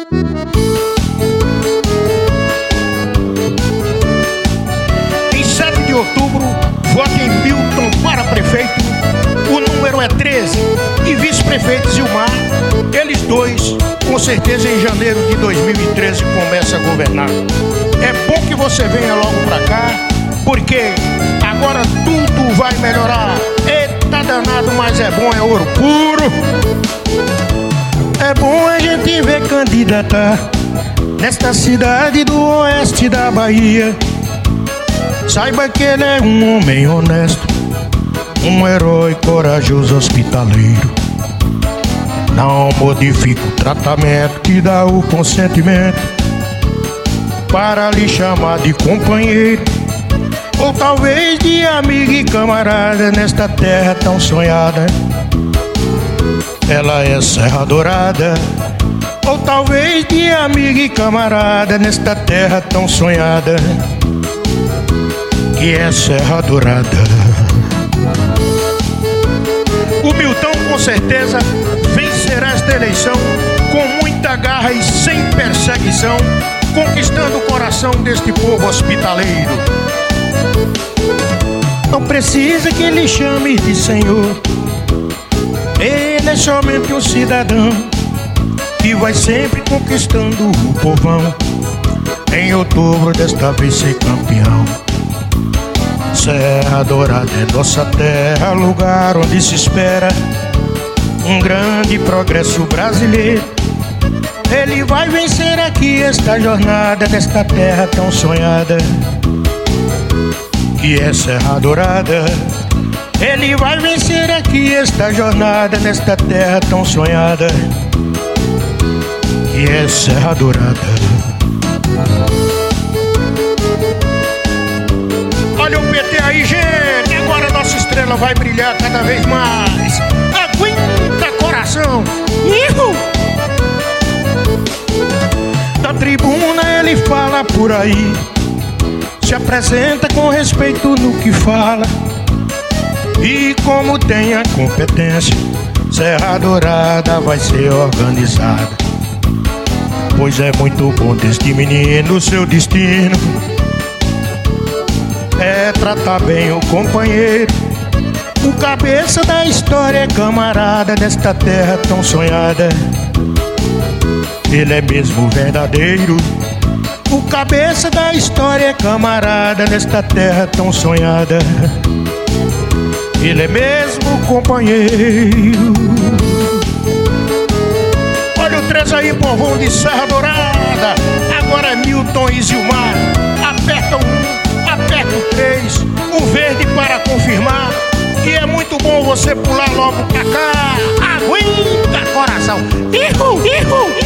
Em 7 de outubro, vote em Milton para prefeito. O número é 13. E vice-prefeito Zilmar. Eles dois, com certeza em janeiro de 2013 começa a governar. É bom que você venha logo pra cá, porque agora tudo vai melhorar. Eita danado, mas é bom, é ouro puro. É bom a gente ver candidatar nesta cidade do oeste da Bahia. Saiba que ele é um homem honesto, um herói corajoso, hospitaleiro. Não modifica o tratamento que dá o consentimento para lhe chamar de companheiro, ou talvez de amigo e camarada nesta terra tão sonhada. Ela é Serra Dourada, ou talvez de amigo e camarada nesta terra tão sonhada, que é Serra Dourada. O Milton com certeza vencerá esta eleição com muita garra e sem perseguição, conquistando o coração deste povo hospitaleiro. Não precisa que ele chame de senhor, ele é somente um cidadão que vai sempre conquistando o povão. Em outubro desta vez ser campeão. Serra Dourada é nossa terra, lugar onde se espera um grande progresso brasileiro. Ele vai vencer aqui esta jornada nesta terra tão sonhada, que é Serra Dourada. Ele vai vencer aqui esta jornada nesta terra tão sonhada, que é Serra Dourada. Olha o PT aí, gente. Agora nossa estrela vai brilhar cada vez mais. Aguenta, coração. Ihu! Da tribuna ele fala por aí, se apresenta com respeito no que fala. E como tem a competência, Serra Dourada vai ser organizada. Pois é muito bom deste menino, seu destino é tratar bem o companheiro. O cabeça da história é camarada desta terra tão sonhada. Ele é mesmo verdadeiro. O cabeça da história é camarada desta terra tão sonhada. Ele é mesmo companheiro. Olha o 3 aí, povão de Serra Dourada. Agora é Milton e Zilmar. Aperta o 1, aperta o 3, o verde para confirmar. E é muito bom você pular logo pra cá. Aguenta, coração. Ihu, ihu.